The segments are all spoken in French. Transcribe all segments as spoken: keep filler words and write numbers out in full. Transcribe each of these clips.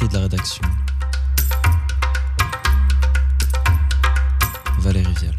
de la rédaction. Valérie Vial.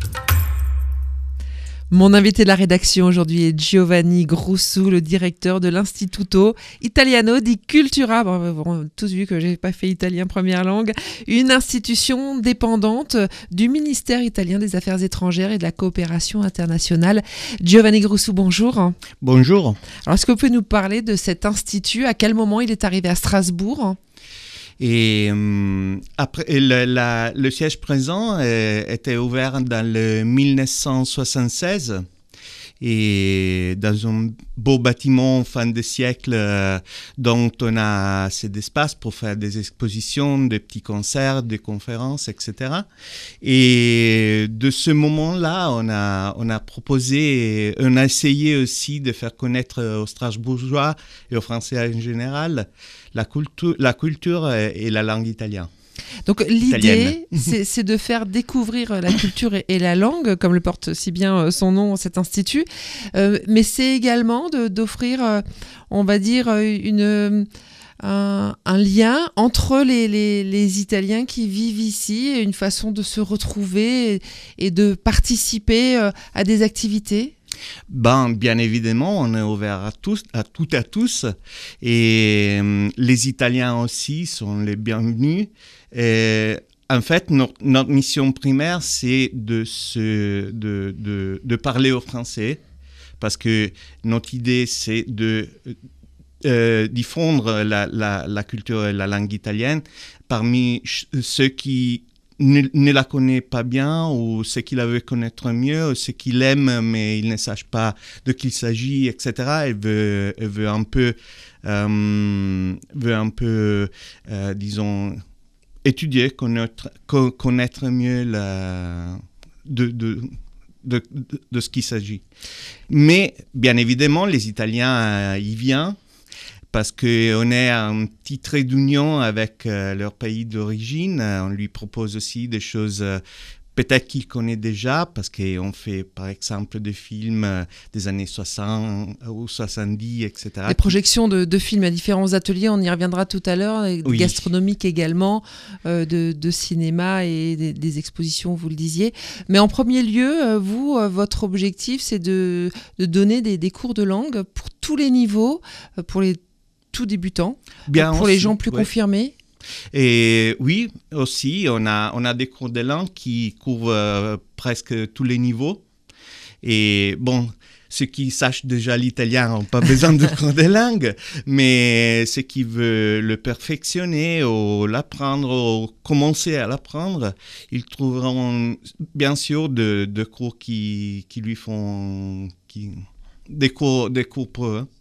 Mon invité de la rédaction aujourd'hui est Giovanni Grusu, le directeur de l'Istituto Italiano di Cultura. Bon, vous avez tous vu que j'ai pas fait italien première langue. Une institution dépendante du ministère italien des Affaires étrangères et de la coopération internationale. Giovanni Grusu, bonjour. Bonjour. Alors, est-ce que vous pouvez nous parler de cet institut? À quel moment il est arrivé à Strasbourg? Et euh, après, le, la, le siège présent euh, était ouvert dans le mille neuf cent soixante-seize et dans un beau bâtiment fin de siècle euh, dont on a assez d'espace pour faire des expositions, des petits concerts, des conférences, et cetera. Et de ce moment-là, on a, on a proposé, on a essayé aussi de faire connaître aux Strasbourgeois et aux Français en général la culture, la culture et la langue italienne. Donc l'idée, c'est, c'est de faire découvrir la culture et, et la langue, comme le porte si bien son nom, cet institut, euh, mais c'est également de, d'offrir, euh, on va dire, une, un, un lien entre les, les, les Italiens qui vivent ici, une façon de se retrouver et, et de participer euh, à des activités. Ben, bien évidemment, on est ouvert à tous, à toutes et à tous, et euh, les Italiens aussi sont les bienvenus. Et, en fait, notre, notre mission primaire, c'est de, se, de, de, de parler aux Français, parce que notre idée, c'est de euh, diffondre la, la, la culture et la langue italienne parmi ceux qui Ne, ne la connaît pas bien, ou ceux qui la veulent connaître mieux, ou ceux qui l'aiment mais ils ne sachent pas de qui il s'agit, et cetera. Elle veut, elle veut un peu, euh, veut un peu euh, disons, étudier, connaître, connaître mieux la, de, de, de, de, de ce qu'il s'agit. Mais bien évidemment, les Italiens euh, y viennent, parce qu'on est un petit trait d'union avec euh, leur pays d'origine. On lui propose aussi des choses euh, peut-être qu'il connaît déjà, parce qu'on fait par exemple des films euh, des années soixante ou soixante-dix, et cetera. Des projections de, de films à différents ateliers, on y reviendra tout à l'heure, oui. Gastronomiques également, euh, de, de cinéma et des, des expositions, vous le disiez. Mais en premier lieu, vous, votre objectif, c'est de, de donner des, des cours de langue pour tous les niveaux, pour les tout débutants, Bien pour aussi, les gens plus ouais. confirmés. Et oui, aussi, on a, on a des cours de langue qui couvrent euh, presque tous les niveaux. Et bon, ceux qui sachent déjà l'italien n'ont pas besoin de cours de langue, mais ceux qui veulent le perfectionner ou l'apprendre ou commencer à l'apprendre, ils trouveront bien sûr de, de cours qui, qui lui font... Qui, des, cours, des cours pour eux.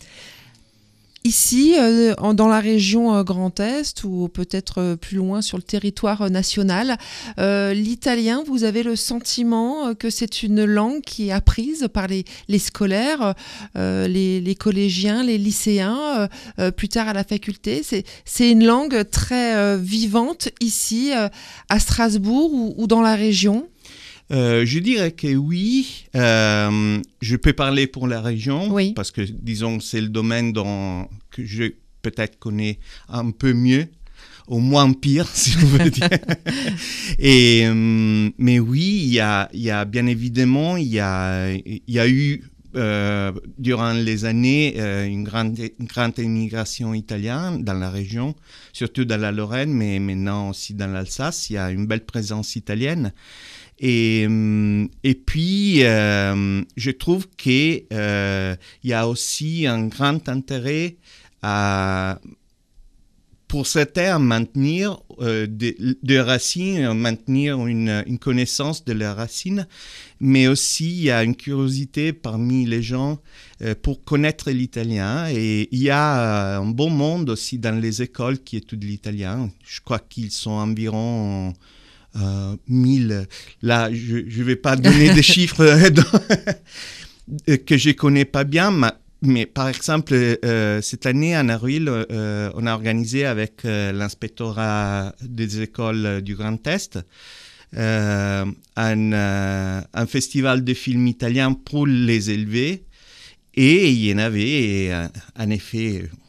Ici, euh, dans la région euh, Grand Est, ou peut-être euh, plus loin sur le territoire euh, national, euh, l'italien, vous avez le sentiment euh, que c'est une langue qui est apprise par les, les scolaires, euh, les, les collégiens, les lycéens, euh, euh, plus tard à la faculté. C'est, c'est une langue très euh, vivante ici, euh, à Strasbourg ou, ou dans la région? Euh, je dirais que oui. Euh, je peux parler pour la région, oui. Parce que, disons, c'est le domaine dont, que je peut-être connais un peu mieux, au moins pire, si on veut dire. Et, euh, mais oui, il y a, il y a bien évidemment, il y a, il y a eu euh, durant les années euh, une grande, une grande immigration italienne dans la région, surtout dans la Lorraine, mais maintenant aussi dans l'Alsace. Il y a une belle présence italienne. Et, et puis, euh, je trouve qu'il euh, y a aussi un grand intérêt à, pour certains à maintenir euh, des, des racines, à maintenir une, une connaissance de leurs racines, mais aussi il y a une curiosité parmi les gens euh, pour connaître l'italien. Et il y a un bon monde aussi dans les écoles qui étudient l'italien. Je crois qu'ils sont environ... Euh, mille. Là, je ne vais pas donner des chiffres que je ne connais pas bien, mais, mais par exemple, euh, cette année, en avril, euh, on a organisé avec euh, l'inspectorat des écoles du Grand Est euh, un, euh, un festival de films italiens pour les élevés, et il y en avait, et, en effet,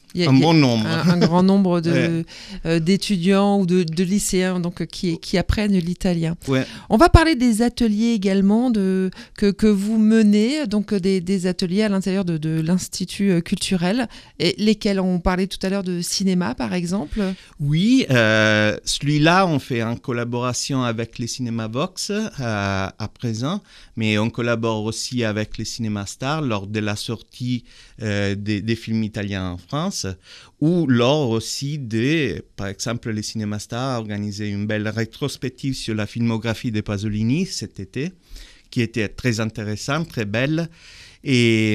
Il y a, un bon nombre. Un, un grand nombre de, ouais. euh, d'étudiants ou de, de lycéens donc, qui, qui apprennent l'italien. Ouais. On va parler des ateliers également de, que, que vous menez, donc des, des ateliers à l'intérieur de, de l'Institut culturel, et lesquels on parlait tout à l'heure de cinéma par exemple. Oui, euh, celui-là on fait en collaboration avec les cinémas Vox euh, à présent, mais on collabore aussi avec les cinémas Stars lors de la sortie euh, des, des films italiens en France, ou lors aussi de, par exemple, les cinémas Stars a organisé une belle rétrospective sur la filmographie de Pasolini cet été, qui était très intéressante, très belle, et,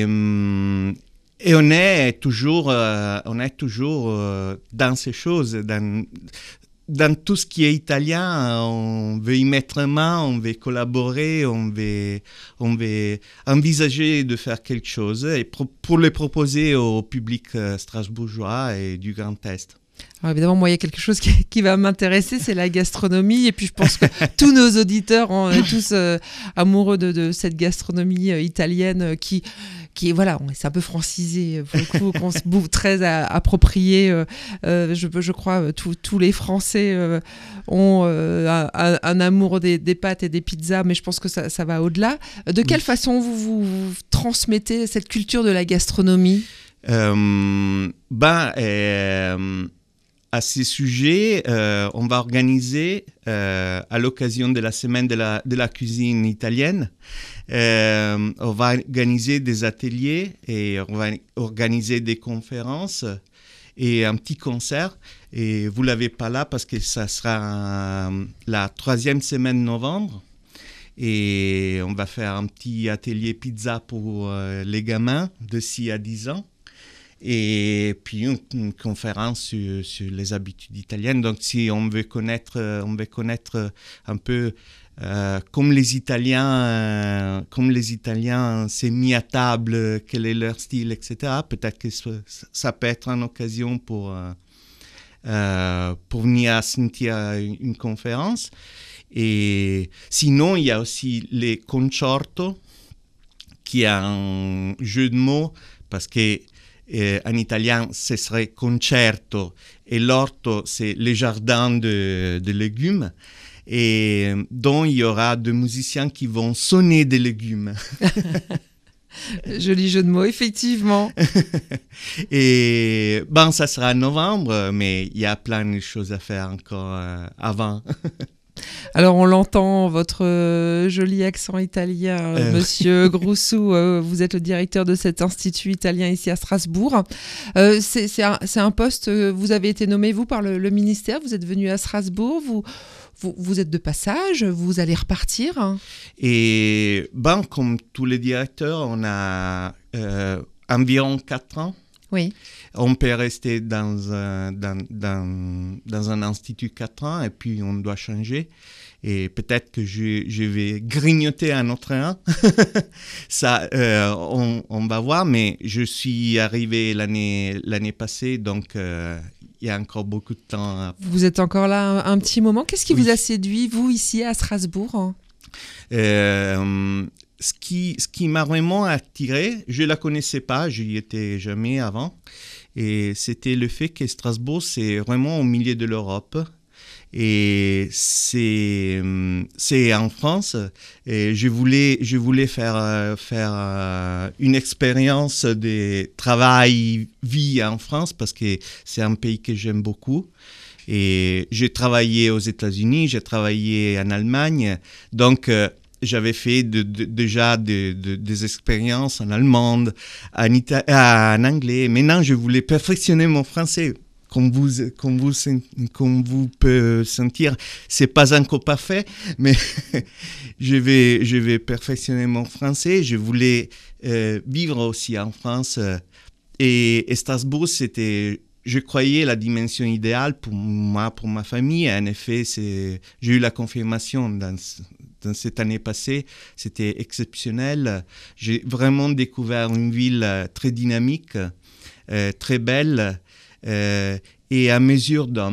et on est toujours, euh, on est toujours euh, dans ces choses, dans, dans tout ce qui est italien, on veut y mettre main, on veut collaborer, on veut, on veut envisager de faire quelque chose et pro- pour le proposer au public strasbourgeois et du Grand Est. Alors évidemment, moi, il y a quelque chose qui, qui va m'intéresser, c'est la gastronomie. Et puis, je pense que tous nos auditeurs, on est tous euh, amoureux de, de cette gastronomie euh, italienne euh, qui... qui voilà, c'est un peu francisé pour le coup, qu'on se bouffe très à, approprié. Euh, euh, je, je crois tous les Français euh, ont euh, un, un amour des, des pâtes et des pizzas, mais je pense que ça, ça va au-delà. De quelle oui. façon vous, vous, vous transmettez cette culture de la gastronomie ? euh, Ben, euh, à ces sujets, euh, on va organiser euh, à l'occasion de la semaine de la, de la cuisine italienne. Euh, on va organiser des ateliers et on va organiser des conférences et un petit concert. Et vous ne l'avez pas là parce que ça sera euh, la troisième semaine de novembre. Et on va faire un petit atelier pizza pour euh, les gamins de six à dix ans. Et puis une, une conférence sur, sur les habitudes italiennes. Donc si on veut connaître, on veut connaître un peu euh, comme les Italiens, euh, comme les Italiens s'est mis à table, quel est leur style, et cetera. Peut-être que ça, ça peut être une occasion pour euh, euh, pour venir sentir une conférence. Et sinon il y a aussi les concerto, qui est un jeu de mots parce que Eh, en italien, ce serait concerto et l'orto, c'est les jardins de, de légumes. Et donc, il y aura des musiciens qui vont sonner des légumes. Joli jeu de mots, effectivement. Et bon, ça sera en novembre, mais il y a plein de choses à faire encore euh, avant. Alors, on l'entend, votre euh, joli accent italien, euh, Monsieur Groussou, euh, vous êtes le directeur de cet institut italien ici à Strasbourg. Euh, c'est, c'est, un, c'est un poste, euh, vous avez été nommé, vous, par le, le ministère, vous êtes venu à Strasbourg, vous, vous, vous êtes de passage, vous allez repartir. Et ben, comme tous les directeurs, on a euh, environ quatre ans. Oui. On peut rester dans un, dans, dans, dans un institut quatre ans et puis on doit changer. Et peut-être que je, je vais grignoter un autre an. Ça, euh, on, on va voir, mais je suis arrivé l'année, l'année passée, donc euh, il y a encore beaucoup de temps. À... Vous êtes encore là un, un petit moment. Qu'est-ce qui oui. vous a séduit, vous, ici à Strasbourg ? euh, Ce qui, ce qui m'a vraiment attiré, je ne la connaissais pas, je n'y étais jamais avant, et c'était le fait que Strasbourg, c'est vraiment au milieu de l'Europe, et c'est, c'est en France, et je voulais, je voulais faire, faire une expérience de travail-vie en France, parce que c'est un pays que j'aime beaucoup. Et j'ai travaillé aux États-Unis, j'ai travaillé en Allemagne, donc euh, j'avais fait de, de, déjà de, de, des expériences en allemand, en, ita- en anglais. Maintenant, je voulais perfectionner mon français. Comme vous, comme vous, comme vous pouvez sentir, c'est pas encore parfait, mais je vais, je vais perfectionner mon français. Je voulais euh, vivre aussi en France. Et, et Strasbourg, c'était... Je croyais la dimension idéale pour moi, pour ma famille. En effet, c'est, j'ai eu la confirmation dans, dans cette année passée. C'était exceptionnel. J'ai vraiment découvert une ville très dynamique, euh, très belle euh, et à mesure d'homme.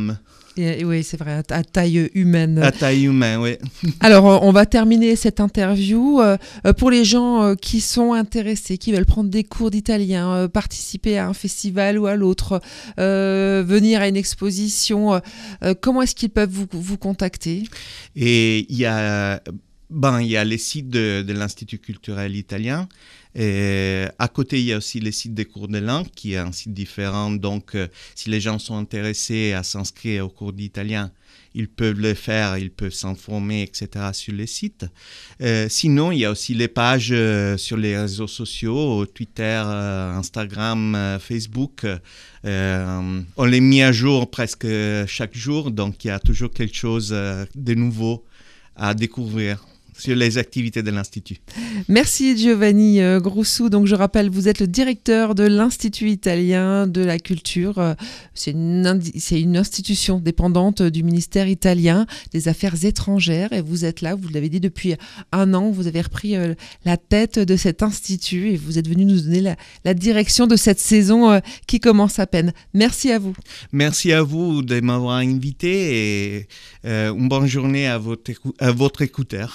Et, et oui, c'est vrai, à, à taille humaine. À taille humaine, oui. Alors, on va terminer cette interview. Euh, pour les gens euh, qui sont intéressés, qui veulent prendre des cours d'italien, euh, participer à un festival ou à l'autre, euh, venir à une exposition, euh, comment est-ce qu'ils peuvent vous, vous contacter ? Et il y a, ben, il y a les sites de, de l'Institut culturel italien. Et à côté, il y a aussi le site des cours de langue, qui est un site différent. Donc, euh, si les gens sont intéressés à s'inscrire aux cours d'italien, ils peuvent le faire, ils peuvent s'informer, et cetera sur les sites. Euh, sinon, il y a aussi les pages euh, sur les réseaux sociaux, Twitter, euh, Instagram, euh, Facebook. Euh, on les met à jour presque chaque jour, donc il y a toujours quelque chose euh, de nouveau à découvrir sur les activités de l'Institut. Merci Giovanni Groussu. Donc je rappelle, vous êtes le directeur de l'Institut italien de la culture. C'est une, indi- c'est une institution dépendante du ministère italien des Affaires étrangères et vous êtes là, vous l'avez dit, depuis un an. Vous avez repris euh, la tête de cet institut et vous êtes venu nous donner la, la direction de cette saison euh, qui commence à peine. Merci à vous. Merci à vous de m'avoir invité et euh, une bonne journée à votre, écou- à votre écouteur.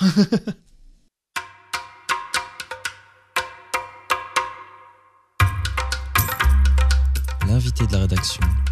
L'invité de la rédaction.